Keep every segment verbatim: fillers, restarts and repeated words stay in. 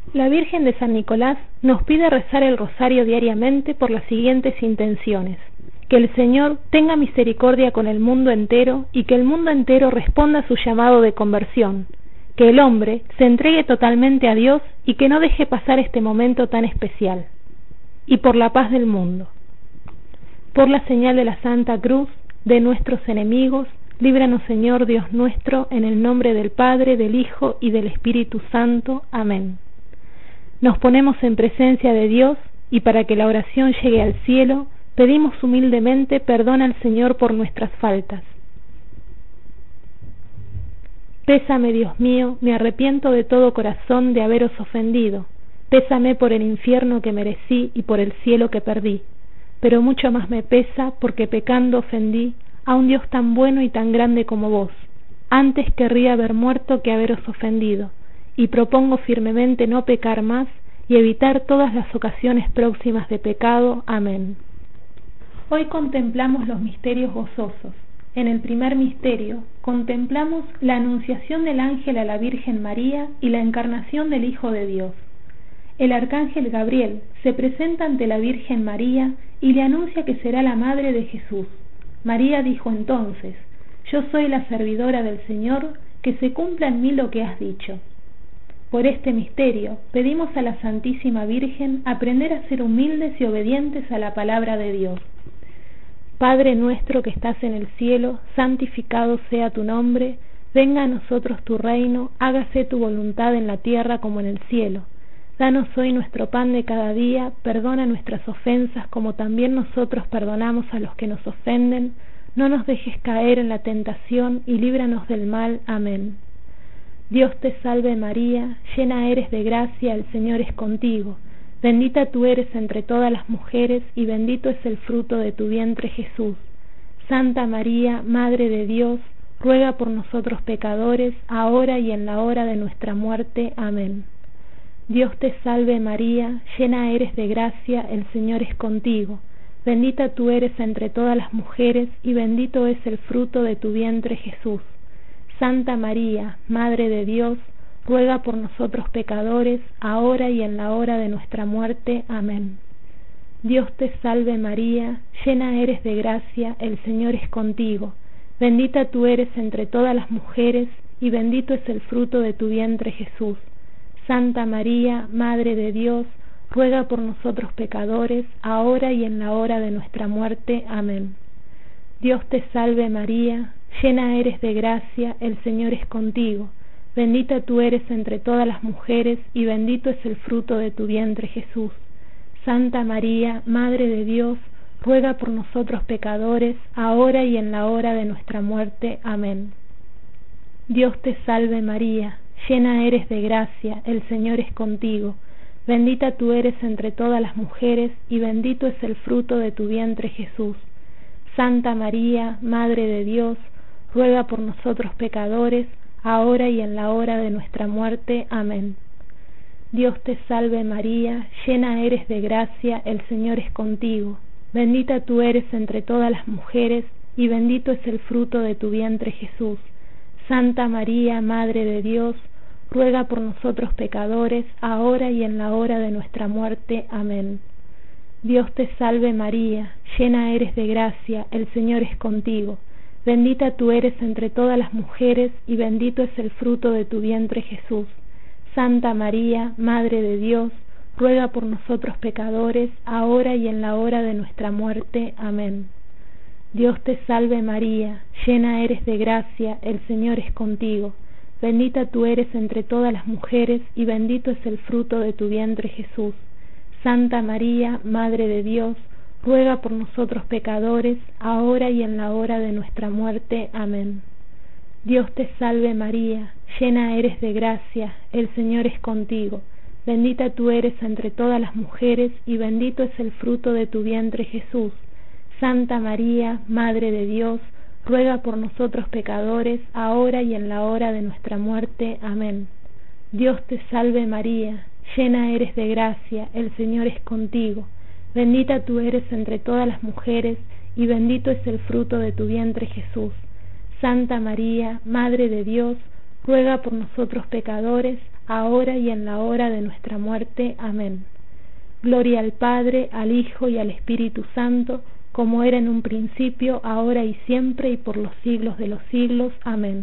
La Virgen de San Nicolás nos pide rezar el rosario diariamente por las siguientes intenciones: que el Señor tenga misericordia con el mundo entero y que el mundo entero responda a su llamado de conversión, que el hombre se entregue totalmente a Dios y que no deje pasar este momento tan especial, y por la paz del mundo. Por la señal de la Santa Cruz de nuestros enemigos, líbranos, Señor Dios nuestro, en el nombre del Padre, del Hijo y del Espíritu Santo. Amén. Nos ponemos en presencia de Dios y para que la oración llegue al cielo, pedimos humildemente perdón al Señor por nuestras faltas. Pésame, Dios mío, me arrepiento de todo corazón de haberos ofendido. Pésame por el infierno que merecí y por el cielo que perdí. Pero mucho más me pesa porque pecando ofendí a un Dios tan bueno y tan grande como vos. Antes querría haber muerto que haberos ofendido, y propongo firmemente no pecar más y evitar todas las ocasiones próximas de pecado. Amén. Hoy contemplamos los misterios gozosos. En el primer misterio contemplamos la anunciación del ángel a la Virgen María y la encarnación del Hijo de Dios. El arcángel Gabriel se presenta ante la Virgen María y le anuncia que será la madre de Jesús. María dijo entonces: Yo soy la servidora del Señor, que se cumpla en mí lo que has dicho. Por este misterio pedimos a la Santísima Virgen aprender a ser humildes y obedientes a la palabra de Dios. Padre nuestro que estás en el cielo, santificado sea tu nombre, venga a nosotros tu reino, hágase tu voluntad en la tierra como en el cielo. Danos hoy nuestro pan de cada día, perdona nuestras ofensas como también nosotros perdonamos a los que nos ofenden, no nos dejes caer en la tentación y líbranos del mal. Amén. Dios te salve María, llena eres de gracia, el Señor es contigo. Bendita tú eres entre todas las mujeres y bendito es el fruto de tu vientre Jesús. Santa María, Madre de Dios, ruega por nosotros pecadores, ahora y en la hora de nuestra muerte. Amén. Dios te salve María, llena eres de gracia, el Señor es contigo. Bendita tú eres entre todas las mujeres y bendito es el fruto de tu vientre Jesús. Santa María, Madre de Dios, ruega por nosotros pecadores, ahora y en la hora de nuestra muerte. Amén. Dios te salve María, llena eres de gracia, el Señor es contigo. Bendita tú eres entre todas las mujeres y bendito es el fruto de tu vientre Jesús. Santa María, Madre de Dios, ruega por nosotros pecadores, ahora y en la hora de nuestra muerte. Amén. Dios te salve María, llena eres de gracia, el Señor es contigo. Bendita tú eres entre todas las mujeres y bendito es el fruto de tu vientre Jesús. Santa María, Madre de Dios, ruega por nosotros pecadores, ahora y en la hora de nuestra muerte. Amén. Dios te salve María, llena eres de gracia, el Señor es contigo. Bendita tú eres entre todas las mujeres y bendito es el fruto de tu vientre Jesús. Santa María, Madre de Dios, ruega por nosotros pecadores, ahora y en la hora de nuestra muerte. Amén. Dios te salve María, llena eres de gracia, el Señor es contigo. Bendita tú eres entre todas las mujeres y bendito es el fruto de tu vientre Jesús. Santa María, Madre de Dios, ruega por nosotros pecadores, ahora y en la hora de nuestra muerte. Amén. Dios te salve María, llena eres de gracia, el Señor es contigo. Bendita tú eres entre todas las mujeres y bendito es el fruto de tu vientre Jesús. Santa María, Madre de Dios, ruega por nosotros pecadores, ahora y en la hora de nuestra muerte. Amén. Dios te salve María, llena eres de gracia, el Señor es contigo. Bendita tú eres entre todas las mujeres y bendito es el fruto de tu vientre Jesús. Santa María, Madre de Dios, ruega por nosotros pecadores, ahora y en la hora de nuestra muerte. Amén. Dios te salve María, llena eres de gracia, el Señor es contigo. Bendita tú eres entre todas las mujeres y bendito es el fruto de tu vientre Jesús. Santa María, Madre de Dios, ruega por nosotros pecadores, ahora y en la hora de nuestra muerte. Amén. Dios te salve María, llena eres de gracia, el Señor es contigo. Bendita tú eres entre todas las mujeres y bendito es el fruto de tu vientre Jesús. Santa María, Madre de Dios, ruega por nosotros pecadores, ahora y en la hora de nuestra muerte. Amén. Gloria al Padre, al Hijo y al Espíritu Santo, como era en un principio, ahora y siempre, y por los siglos de los siglos. Amén.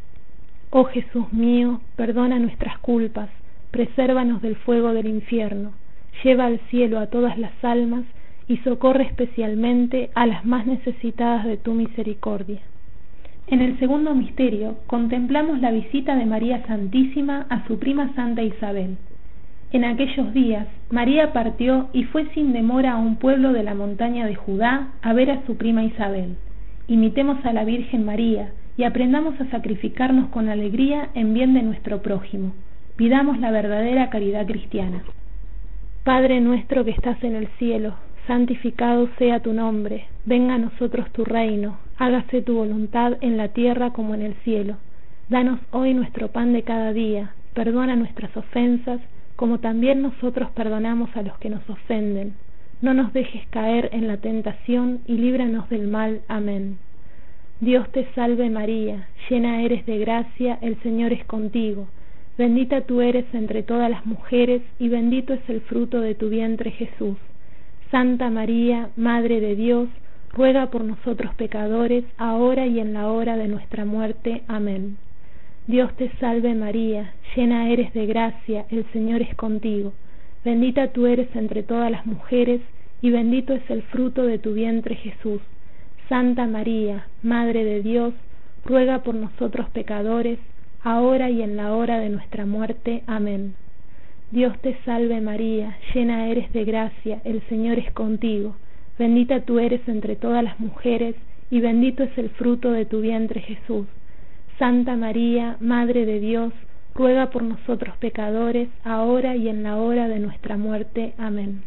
Oh Jesús mío, perdona nuestras culpas, presérvanos del fuego del infierno, lleva al cielo a todas las almas y socorre especialmente a las más necesitadas de tu misericordia. En el segundo misterio contemplamos la visita de María Santísima a su prima Santa Isabel. En aquellos días, María partió y fue sin demora a un pueblo de la montaña de Judá a ver a su prima Isabel. Imitemos a la Virgen María y aprendamos a sacrificarnos con alegría en bien de nuestro prójimo. Pidamos la verdadera caridad cristiana. Padre nuestro que estás en el cielo, santificado sea tu nombre, venga a nosotros tu reino, hágase tu voluntad en la tierra como en el cielo. Danos hoy nuestro pan de cada día, perdona nuestras ofensas, como también nosotros perdonamos a los que nos ofenden. No nos dejes caer en la tentación y líbranos del mal. Amén. Dios te salve María, llena eres de gracia, el Señor es contigo. Bendita tú eres entre todas las mujeres, y bendito es el fruto de tu vientre Jesús. Santa María, Madre de Dios, ruega por nosotros pecadores, ahora y en la hora de nuestra muerte. Amén. Dios te salve María, llena eres de gracia, el Señor es contigo. Bendita tú eres entre todas las mujeres, y bendito es el fruto de tu vientre Jesús. Santa María, Madre de Dios, ruega por nosotros pecadores, ahora y en la hora de nuestra muerte. Amén. Dios te salve María, llena eres de gracia, el Señor es contigo. Bendita tú eres entre todas las mujeres, y bendito es el fruto de tu vientre Jesús. Santa María, Madre de Dios, ruega por nosotros pecadores, ahora y en la hora de nuestra muerte. Amén.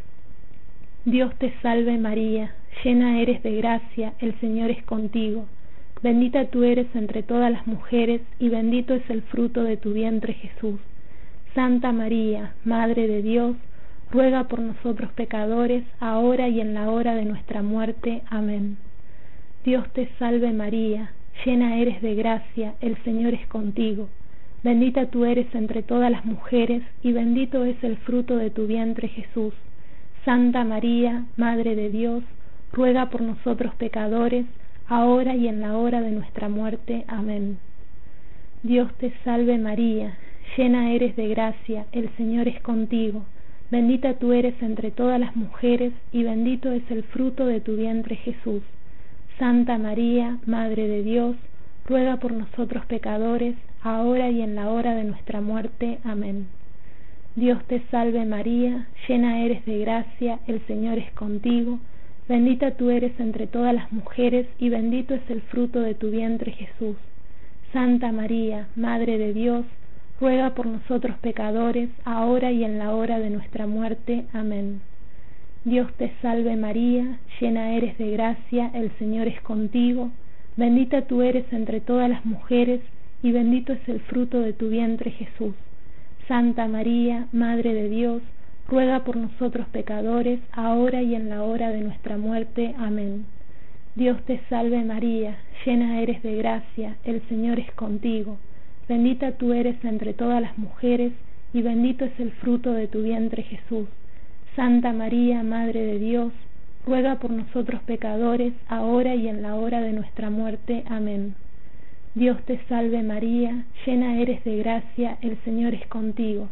Dios te salve María, llena eres de gracia, el Señor es contigo. Bendita tú eres entre todas las mujeres, y bendito es el fruto de tu vientre Jesús. Santa María, Madre de Dios, ruega por nosotros pecadores, ahora y en la hora de nuestra muerte. Amén. Dios te salve María, llena eres de gracia, el Señor es contigo. Bendita tú eres entre todas las mujeres, y bendito es el fruto de tu vientre Jesús. Santa María, Madre de Dios, ruega por nosotros pecadores, ahora y en la hora de nuestra muerte. Amén. Dios te salve María, llena eres de gracia, el Señor es contigo. Bendita tú eres entre todas las mujeres, y bendito es el fruto de tu vientre Jesús. Santa María, Madre de Dios, ruega por nosotros pecadores, ahora y en la hora de nuestra muerte. Amén. Dios te salve María, llena eres de gracia, el Señor es contigo. Bendita tú eres entre todas las mujeres, y bendito es el fruto de tu vientre Jesús. Santa María, Madre de Dios, ruega por nosotros pecadores, ahora y en la hora de nuestra muerte. Amén. Dios te salve María, llena eres de gracia, el Señor es contigo. Bendita tú eres entre todas las mujeres, y bendito es el fruto de tu vientre Jesús. Santa María, Madre de Dios, ruega por nosotros pecadores, ahora y en la hora de nuestra muerte. Amén. Dios te salve María, llena eres de gracia, el Señor es contigo. Bendita tú eres entre todas las mujeres, y bendito es el fruto de tu vientre Jesús. Santa María, Madre de Dios, ruega por nosotros pecadores, ahora y en la hora de nuestra muerte. Amén. Dios te salve María, llena eres de gracia, el Señor es contigo.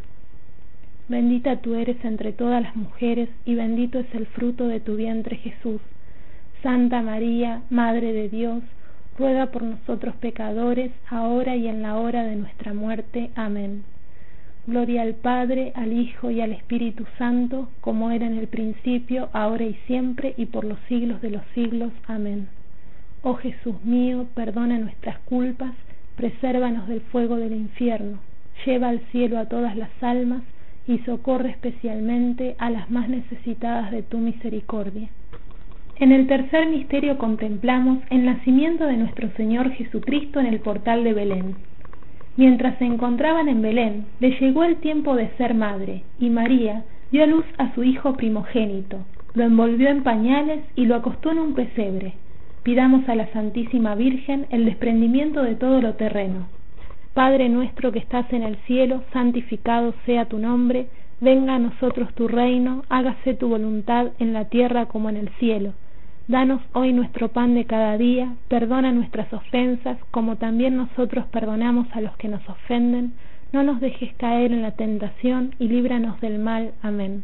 Bendita tú eres entre todas las mujeres, y bendito es el fruto de tu vientre Jesús. Santa María, Madre de Dios, ruega por nosotros pecadores, ahora y en la hora de nuestra muerte. Amén. Gloria al Padre, al Hijo y al Espíritu Santo, como era en el principio, ahora y siempre, y por los siglos de los siglos. Amén. Oh Jesús mío, perdona nuestras culpas, presérvanos del fuego del infierno, lleva al cielo a todas las almas, y socorre especialmente a las más necesitadas de tu misericordia. En el tercer misterio contemplamos el nacimiento de nuestro Señor Jesucristo en el portal de Belén. Mientras se encontraban en Belén, le llegó el tiempo de ser madre, y María dio a luz a su hijo primogénito, lo envolvió en pañales y lo acostó en un pesebre. Pidamos a la Santísima Virgen el desprendimiento de todo lo terreno. Padre nuestro que estás en el cielo, santificado sea tu nombre, venga a nosotros tu reino, hágase tu voluntad en la tierra como en el cielo. Danos hoy nuestro pan de cada día, perdona nuestras ofensas, como también nosotros perdonamos a los que nos ofenden. No nos dejes caer en la tentación y líbranos del mal. Amén.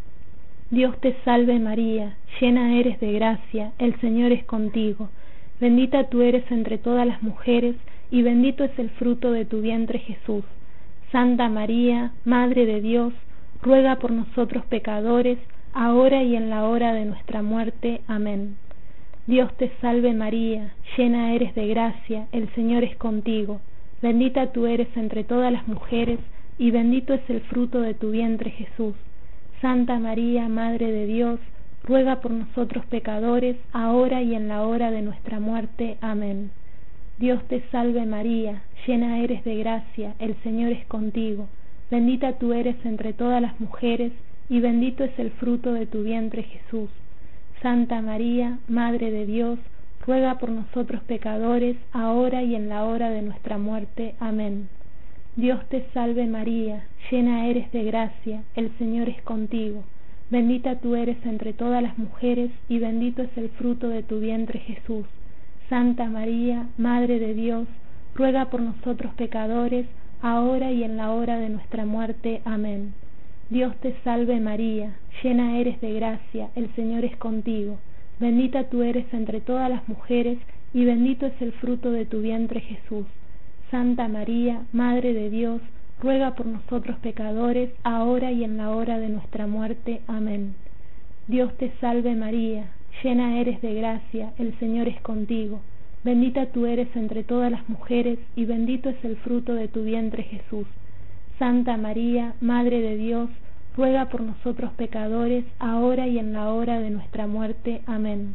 Dios te salve María, llena eres de gracia, el Señor es contigo. Bendita tú eres entre todas las mujeres, y bendito es el fruto de tu vientre Jesús. Santa María, Madre de Dios, ruega por nosotros pecadores, ahora y en la hora de nuestra muerte. Amén. Dios te salve María, llena eres de gracia, el Señor es contigo. Bendita tú eres entre todas las mujeres, y bendito es el fruto de tu vientre Jesús. Santa María, Madre de Dios, ruega por nosotros pecadores, ahora y en la hora de nuestra muerte. Amén. Dios te salve María, llena eres de gracia, el Señor es contigo. Bendita tú eres entre todas las mujeres, y bendito es el fruto de tu vientre Jesús. Santa María, Madre de Dios, ruega por nosotros pecadores, ahora y en la hora de nuestra muerte. Amén. Dios te salve María, llena eres de gracia, el Señor es contigo. Bendita tú eres entre todas las mujeres, y bendito es el fruto de tu vientre Jesús. Santa María, Madre de Dios, ruega por nosotros pecadores, ahora y en la hora de nuestra muerte. Amén. Dios te salve María, llena eres de gracia, el Señor es contigo. Bendita tú eres entre todas las mujeres, y bendito es el fruto de tu vientre Jesús. Santa María, Madre de Dios, ruega por nosotros pecadores, ahora y en la hora de nuestra muerte. Amén. Dios te salve María, llena eres de gracia, el Señor es contigo. Bendita tú eres entre todas las mujeres, y bendito es el fruto de tu vientre Jesús. Santa María, Madre de Dios, ruega por nosotros pecadores, ahora y en la hora de nuestra muerte. Amén.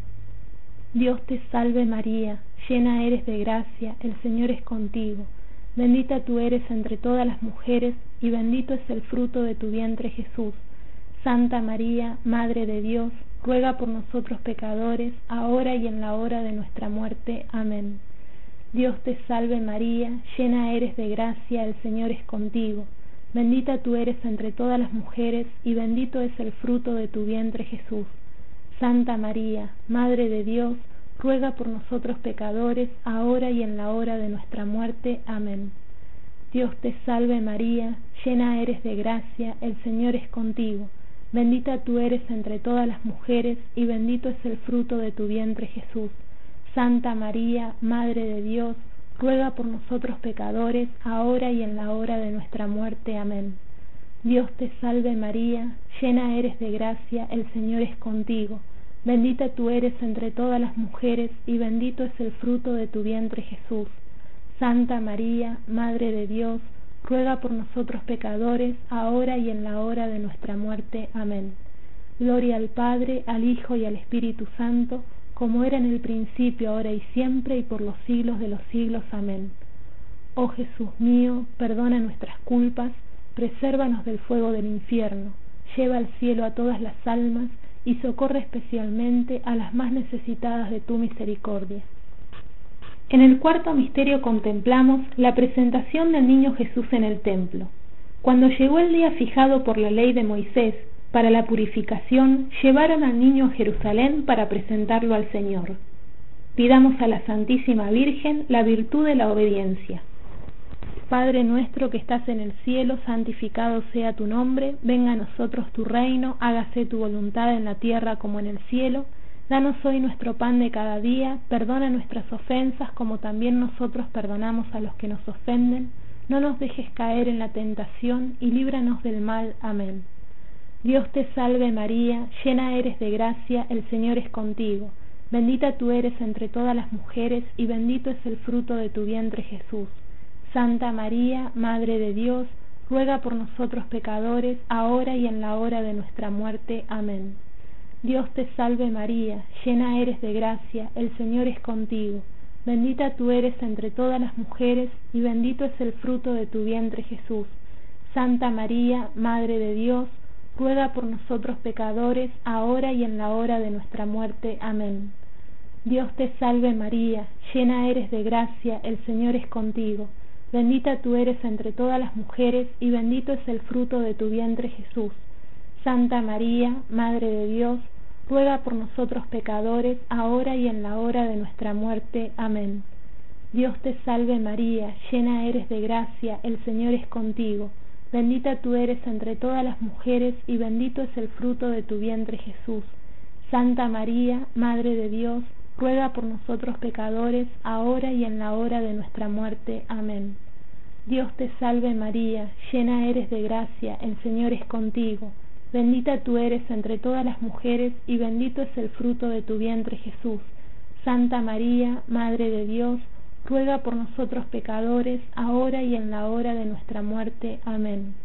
Dios te salve María, llena eres de gracia, el Señor es contigo. Bendita tú eres entre todas las mujeres, y bendito es el fruto de tu vientre Jesús. Santa María, Madre de Dios, ruega por nosotros pecadores, ahora y en la hora de nuestra muerte. Amén. Dios te salve María, llena eres de gracia, el Señor es contigo. Bendita tú eres entre todas las mujeres, y bendito es el fruto de tu vientre Jesús. Santa María, Madre de Dios, ruega por nosotros pecadores, ahora y en la hora de nuestra muerte. Amén. Dios te salve María, llena eres de gracia, el Señor es contigo. Bendita tú eres entre todas las mujeres, y bendito es el fruto de tu vientre Jesús. Santa María, Madre de Dios, ruega por nosotros pecadores, ahora y en la hora de nuestra muerte. Amén. Dios te salve María, llena eres de gracia, el Señor es contigo. Bendita tú eres entre todas las mujeres, y bendito es el fruto de tu vientre Jesús. Santa María, Madre de Dios, ruega por nosotros pecadores, ahora y en la hora de nuestra muerte. Amén. Gloria al Padre, al Hijo y al Espíritu Santo, como era en el principio, ahora y siempre, y por los siglos de los siglos. Amén. Oh Jesús mío, perdona nuestras culpas, presérvanos del fuego del infierno, lleva al cielo a todas las almas, y socorre especialmente a las más necesitadas de tu misericordia. En el cuarto misterio contemplamos la presentación del niño Jesús en el templo. Cuando llegó el día fijado por la ley de Moisés para la purificación, llevaron al niño a Jerusalén para presentarlo al Señor. Pidamos a la Santísima Virgen la virtud de la obediencia. Padre nuestro que estás en el cielo, santificado sea tu nombre, venga a nosotros tu reino, hágase tu voluntad en la tierra como en el cielo. Danos hoy nuestro pan de cada día, perdona nuestras ofensas como también nosotros perdonamos a los que nos ofenden. No nos dejes caer en la tentación y líbranos del mal. Amén. Dios te salve María, llena eres de gracia, el Señor es contigo. Bendita tú eres entre todas las mujeres, y bendito es el fruto de tu vientre Jesús. Santa María, Madre de Dios, ruega por nosotros pecadores, ahora y en la hora de nuestra muerte. Amén. Dios te salve María, llena eres de gracia, el Señor es contigo. Bendita tú eres entre todas las mujeres, y bendito es el fruto de tu vientre Jesús. Santa María, Madre de Dios, ruega por nosotros pecadores, ahora y en la hora de nuestra muerte. Amén. Dios te salve María, llena eres de gracia, el Señor es contigo. bendita tú eres entre todas las mujeres, y bendito es el fruto de tu vientre Jesús. Santa María, Madre de Dios, ruega por nosotros pecadores, ahora y en la hora de nuestra muerte. Amén. Dios te salve María, llena eres de gracia, el Señor es contigo. Bendita tú eres entre todas las mujeres, y bendito es el fruto de tu vientre Jesús. Santa María, Madre de Dios, ruega por nosotros pecadores, ahora y en la hora de nuestra muerte. Amén. Dios te salve María, llena eres de gracia, el Señor es contigo. Bendita tú eres entre todas las mujeres, y bendito es el fruto de tu vientre Jesús. Santa María, Madre de Dios, ruega por nosotros pecadores, ahora y en la hora de nuestra muerte. Amén.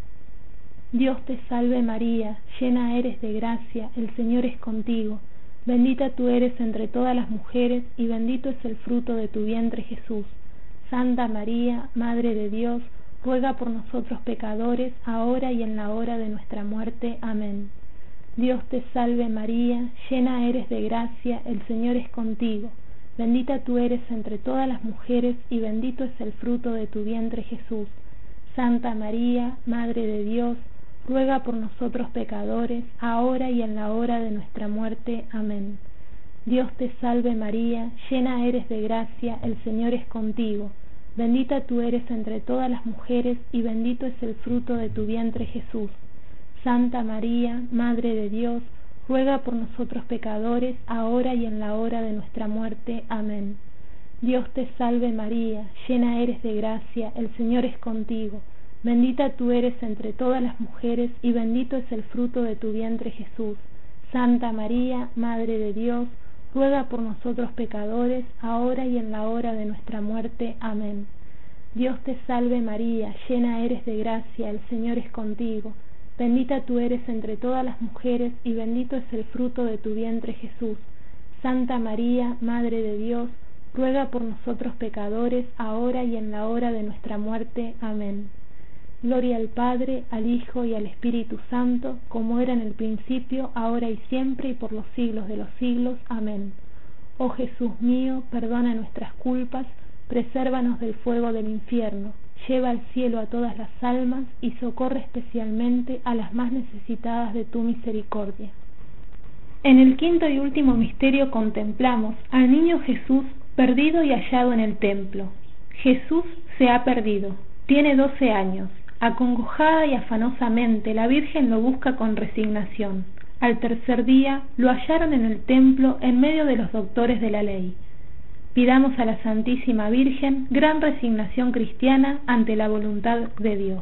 Dios te salve María, llena eres de gracia, el Señor es contigo. Bendita tú eres entre todas las mujeres, y bendito es el fruto de tu vientre Jesús. Santa María, Madre de Dios, ruega por nosotros pecadores, ahora y en la hora de nuestra muerte. Amén. Dios te salve María, llena eres de gracia, el Señor es contigo. Bendita tú eres entre todas las mujeres, y bendito es el fruto de tu vientre Jesús. Santa María, Madre de Dios, ruega por nosotros pecadores, ahora y en la hora de nuestra muerte. Amén. Dios te salve María, llena eres de gracia, el Señor es contigo. Bendita tú eres entre todas las mujeres, y bendito es el fruto de tu vientre Jesús. Santa María, Madre de Dios, ruega por nosotros pecadores, ahora y en la hora de nuestra muerte. Amén. Dios te salve María, llena eres de gracia, el Señor es contigo. Bendita tú eres entre todas las mujeres, y bendito es el fruto de tu vientre Jesús. Santa María, Madre de Dios, ruega por nosotros pecadores, ahora y en la hora de nuestra muerte. Amén. Dios te salve María, llena eres de gracia, el Señor es contigo. Bendita tú eres entre todas las mujeres, y bendito es el fruto de tu vientre Jesús. Santa María, Madre de Dios, ruega por nosotros pecadores, ahora y en la hora de nuestra muerte. Amén. Gloria al Padre, al Hijo y al Espíritu Santo, como era en el principio, ahora y siempre, y por los siglos de los siglos. Amén. Oh Jesús mío, perdona nuestras culpas, presérvanos del fuego del infierno, lleva al cielo a todas las almas, y socorre especialmente a las más necesitadas de tu misericordia. En el quinto y último misterio contemplamos al niño Jesús perdido y hallado en el templo. Jesús se ha perdido, tiene doce años. Acongojada y afanosamente, la Virgen lo busca con resignación. Al tercer día lo hallaron en el templo, en medio de los doctores de la ley. Pidamos a la Santísima Virgen gran resignación cristiana ante la voluntad de Dios.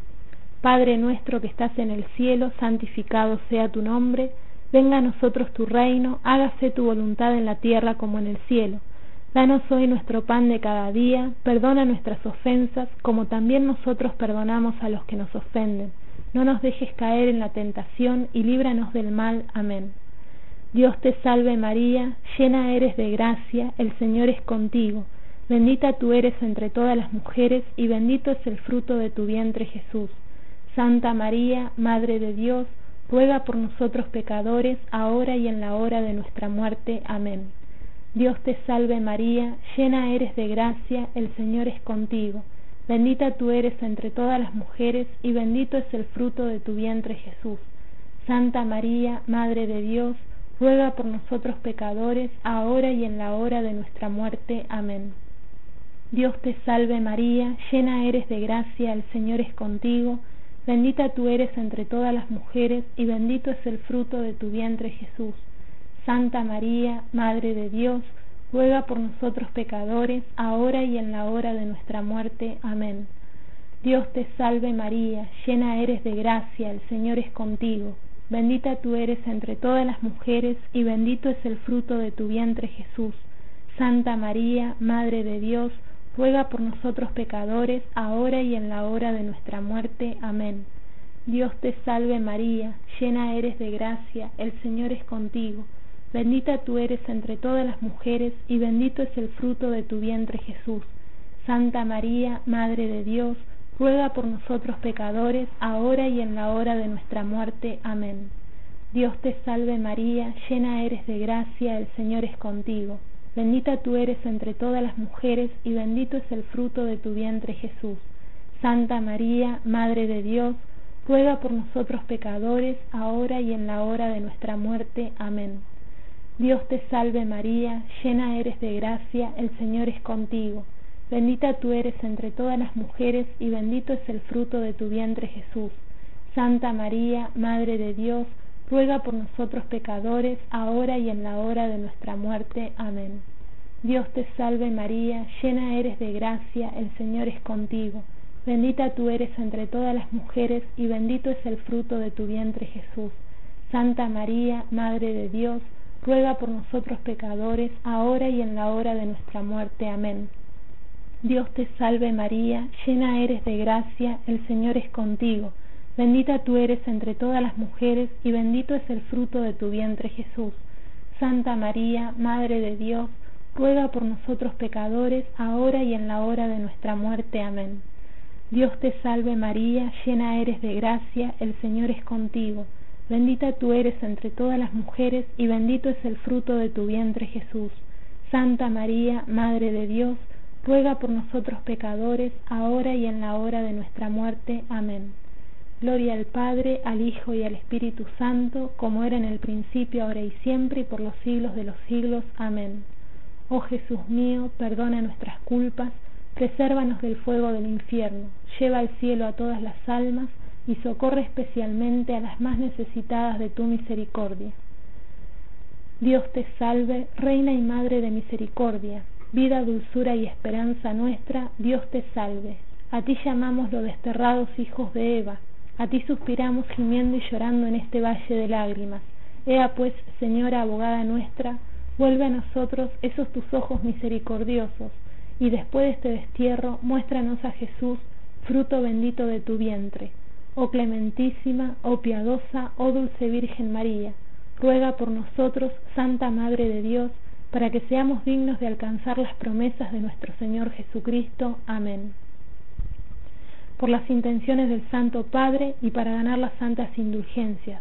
Padre nuestro que estás en el cielo, santificado sea tu nombre. Venga a nosotros tu reino, hágase tu voluntad en la tierra como en el cielo. Danos hoy nuestro pan de cada día, perdona nuestras ofensas, como también nosotros perdonamos a los que nos ofenden. No nos dejes caer en la tentación, y líbranos del mal. Amén. Dios te salve María, llena eres de gracia, el Señor es contigo. Bendita tú eres entre todas las mujeres, y bendito es el fruto de tu vientre Jesús. Santa María, Madre de Dios, ruega por nosotros pecadores, ahora y en la hora de nuestra muerte. Amén. Dios te salve María, llena eres de gracia, el Señor es contigo. Bendita tú eres entre todas las mujeres, y bendito es el fruto de tu vientre Jesús. Santa María, Madre de Dios, ruega por nosotros pecadores, ahora y en la hora de nuestra muerte. Amén. Dios te salve María, llena eres de gracia, el Señor es contigo. Bendita tú eres entre todas las mujeres, y bendito es el fruto de tu vientre Jesús. Santa María, Madre de Dios, ruega por nosotros pecadores, ahora y en la hora de nuestra muerte. Amén. Dios te salve María, llena eres de gracia, el Señor es contigo. Bendita tú eres entre todas las mujeres, y bendito es el fruto de tu vientre Jesús. Santa María, Madre de Dios, ruega por nosotros pecadores, ahora y en la hora de nuestra muerte. Amén. Dios te salve María, llena eres de gracia, el Señor es contigo. Bendita tú eres entre todas las mujeres, y bendito es el fruto de tu vientre Jesús. Santa María, Madre de Dios, ruega por nosotros pecadores, ahora y en la hora de nuestra muerte. Amén. Dios te salve María, llena eres de gracia, el Señor es contigo. bendita tú eres entre todas las mujeres, y bendito es el fruto de tu vientre Jesús. Santa María, Madre de Dios, ruega por nosotros pecadores, ahora y en la hora de nuestra muerte. Amén. Dios te salve María, llena eres de gracia, el Señor es contigo. Bendita tú eres entre todas las mujeres, y bendito es el fruto de tu vientre Jesús. Santa María, Madre de Dios, ruega por nosotros pecadores, ahora y en la hora de nuestra muerte. Amén. Dios te salve María, llena eres de gracia, el Señor es contigo. Bendita tú eres entre todas las mujeres, y bendito es el fruto de tu vientre Jesús. Santa María, Madre de Dios, ruega por nosotros pecadores, ahora y en la hora de nuestra muerte. Amén. Dios te salve María, llena eres de gracia, el Señor es contigo. Bendita tú eres entre todas las mujeres, y bendito es el fruto de tu vientre Jesús. Santa María, Madre de Dios, ruega por nosotros pecadores, ahora y en la hora de nuestra muerte. Amén. Dios te salve María, llena eres de gracia, el Señor es contigo. Bendita tú eres entre todas las mujeres, y bendito es el fruto de tu vientre Jesús. Santa María, Madre de Dios, ruega por nosotros pecadores, ahora y en la hora de nuestra muerte. Amén. Gloria al Padre, al Hijo y al Espíritu Santo, como era en el principio, ahora y siempre, y por los siglos de los siglos. Amén. Oh Jesús mío, perdona nuestras culpas, presérvanos del fuego del infierno, lleva al cielo a todas las almas, y socorre especialmente a las más necesitadas de tu misericordia. Dios te salve, Reina y Madre de misericordia, vida, dulzura y esperanza nuestra. Dios te salve. A ti llamamos los desterrados hijos de Eva, a ti suspiramos gimiendo y llorando en este valle de lágrimas. Ea pues, Señora abogada nuestra, vuelve a nosotros esos tus ojos misericordiosos, y después de este destierro muéstranos a Jesús, fruto bendito de tu vientre. Oh clementísima, oh piadosa, oh dulce Virgen María, ruega por nosotros, Santa Madre de Dios, para que seamos dignos de alcanzar las promesas de nuestro Señor Jesucristo. Amén. Por las intenciones del Santo Padre y para ganar las santas indulgencias.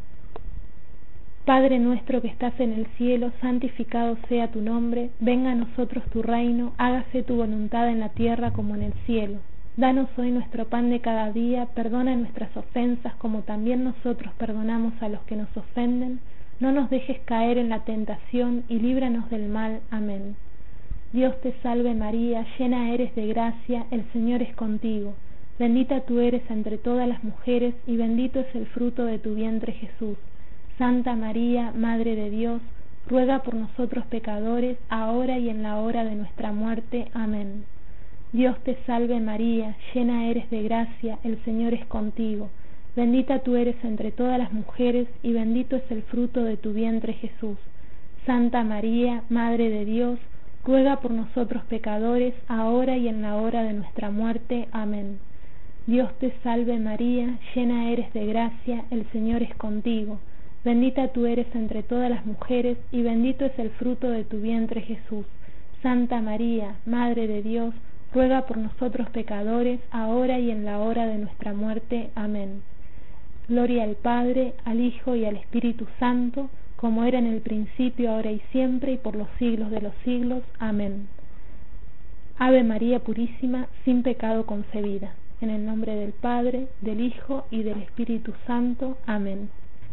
Padre nuestro que estás en el cielo, santificado sea tu nombre, venga a nosotros tu reino, hágase tu voluntad en la tierra como en el cielo. Danos hoy nuestro pan de cada día, perdona nuestras ofensas como también nosotros perdonamos a los que nos ofenden. No nos dejes caer en la tentación y líbranos del mal. Amén. Dios te salve María, llena eres de gracia, el Señor es contigo. Bendita tú eres entre todas las mujeres, y bendito es el fruto de tu vientre Jesús. Santa María, Madre de Dios, ruega por nosotros pecadores, ahora y en la hora de nuestra muerte. Amén. Dios te salve María, llena eres de gracia, el Señor es contigo. Bendita tú eres entre todas las mujeres, y bendito es el fruto de tu vientre Jesús. Santa María, Madre de Dios, ruega por nosotros pecadores, ahora y en la hora de nuestra muerte. Amén. Dios te salve María, llena eres de gracia, el Señor es contigo. Bendita tú eres entre todas las mujeres, y bendito es el fruto de tu vientre Jesús. Santa María, Madre de Dios, ruega por nosotros pecadores, ahora y en la hora de nuestra muerte. Amén. Gloria al Padre, al Hijo y al Espíritu Santo, como era en el principio, ahora y siempre, y por los siglos de los siglos. Amén. Ave María Purísima, sin pecado concebida. En el nombre del Padre, del Hijo y del Espíritu Santo. Amén.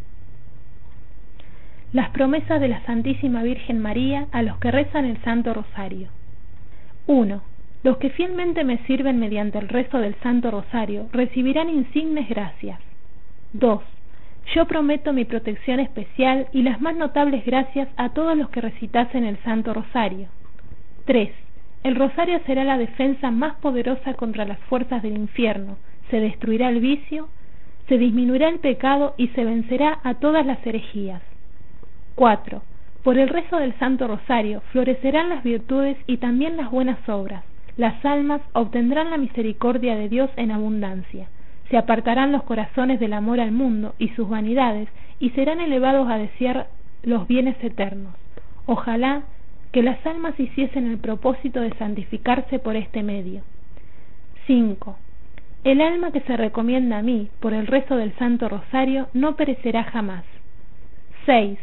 Las promesas de la Santísima Virgen María a los que rezan el Santo Rosario. uno. Los que fielmente me sirven mediante el rezo del Santo Rosario recibirán insignes gracias. dos. Yo prometo mi protección especial y las más notables gracias a todos los que recitasen el Santo Rosario. tres. El Rosario será la defensa más poderosa contra las fuerzas del infierno, se destruirá el vicio, se disminuirá el pecado y se vencerá a todas las herejías. cuatro. Por el rezo del Santo Rosario florecerán las virtudes y también las buenas obras. Las almas obtendrán la misericordia de Dios en abundancia. Se apartarán los corazones del amor al mundo y sus vanidades, y serán elevados a desear los bienes eternos. Ojalá que las almas hiciesen el propósito de santificarse por este medio. cinco. El alma que se recomienda a mí por el rezo del Santo Rosario no perecerá jamás. seis.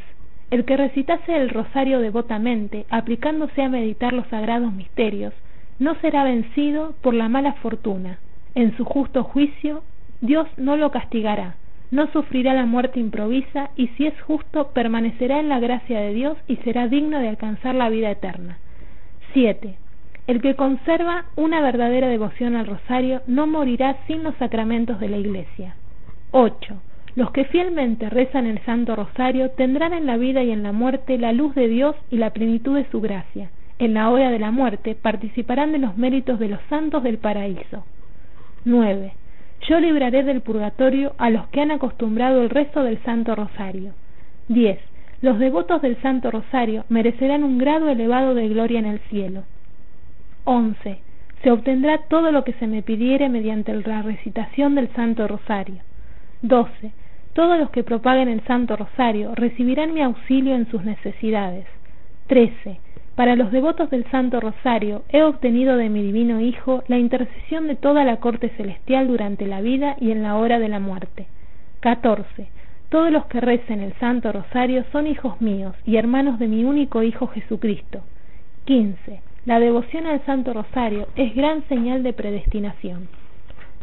El que recitase el rosario devotamente, aplicándose a meditar los sagrados misterios, no será vencido por la mala fortuna. En su justo juicio, Dios no lo castigará, no sufrirá la muerte improvisa, y si es justo, permanecerá en la gracia de Dios y será digno de alcanzar la vida eterna. siete. El que conserva una verdadera devoción al rosario no morirá sin los sacramentos de la Iglesia. ocho. Los que fielmente rezan el Santo Rosario tendrán en la vida y en la muerte la luz de Dios y la plenitud de su gracia. En la hora de la muerte participarán de los méritos de los santos del paraíso. nueve. Yo libraré del purgatorio a los que han acostumbrado el rezo del Santo Rosario. diez. Los devotos del Santo Rosario merecerán un grado elevado de gloria en el cielo. once. Se obtendrá todo lo que se me pidiere mediante la recitación del Santo Rosario. doce. Todos los que propaguen el Santo Rosario recibirán mi auxilio en sus necesidades. trece. Para los devotos del Santo Rosario he obtenido de mi divino Hijo la intercesión de toda la corte celestial durante la vida y en la hora de la muerte. catorce. Todos los que recen el Santo Rosario son hijos míos y hermanos de mi único Hijo Jesucristo. quince. La devoción al Santo Rosario es gran señal de predestinación.